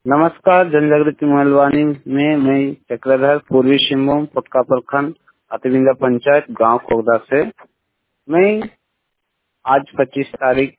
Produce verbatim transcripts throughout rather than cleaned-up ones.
नमस्कार। जनजागृति मोबाइलवाणी में मैं चक्रधर पूर्वी सिंहभूम पटका प्रखंड अतिविंदा पंचायत गांव खोगदा से मैं आज पच्चीस तारीख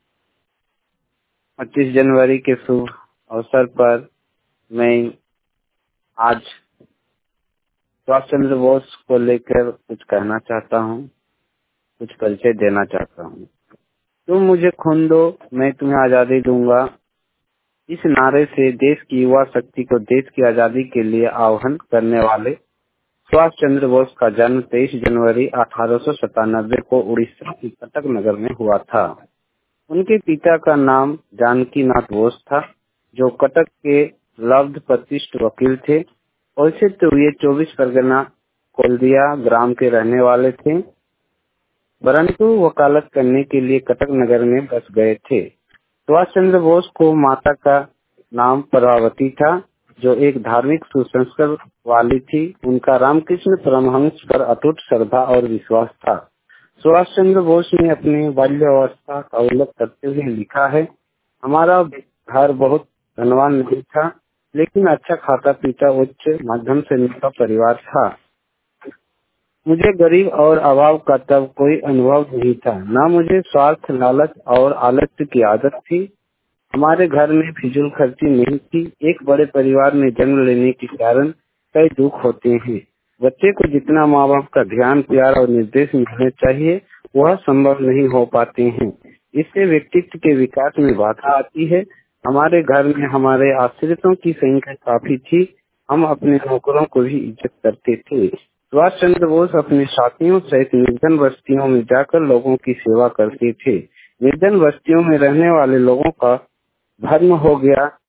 पच्चीस जनवरी के शुभ अवसर पर मैं आज सुभाष चंद्र बोस को लेकर कुछ कहना चाहता हूं, कुछ परिचय देना चाहता हूं। तुम मुझे खून दो, मैं तुम्हें आजादी दूंगा। इस नारे से देश की युवा शक्ति को देश की आजादी के लिए आह्वान करने वाले सुभाष चंद्र बोस का जन्म तेईस जनवरी अठारह सौ सतानबे को उड़ीसा के कटक नगर में हुआ था। उनके पिता का नाम जानकी नाथ बोस था, जो कटक के लब्ध प्रतिष्ठित वकील थे। वैसे तो ये चौबीस परगना कोलदिया ग्राम के रहने वाले थे, परंतु वकालत करने के लिए कटक नगर में बस गए थे। सुभाष चंद्र बोस को माता का नाम प्रभावती था, जो एक धार्मिक सुसंस्कार वाली थी। उनका रामकृष्ण परमहंस पर अटूट श्रद्धा और विश्वास था। सुभाष चंद्र बोस ने अपनी बाल्यावस्था का उल्लेख करते हुए लिखा है, हमारा घर बहुत धनवान नहीं था, लेकिन अच्छा खाता पीता उच्च मध्यम श्रेणी का परिवार था। मुझे गरीब और अभाव का तब कोई अनुभव नहीं था, न मुझे स्वार्थ, लालच और आलस्य की आदत थी। हमारे घर में फिजूल खर्ची नहीं थी। एक बड़े परिवार में जन्म लेने के कारण कई दुख होते हैं। बच्चे को जितना माँ बाप का ध्यान, प्यार और निर्देश मिलने चाहिए, वह संभव नहीं हो पाते हैं। इससे व्यक्तित्व के विकास में बाधा आती है। हमारे घर में हमारे आश्रितों की संख्या काफी थी। हम अपने नौकरों को भी इज्जत करते थे। सुभाष चंद्र बोस अपने साथियों सहित निर्जन बस्तियों में जाकर लोगों की सेवा करते थे। निर्जन बस्तियों में रहने वाले लोगों का धर्म हो गया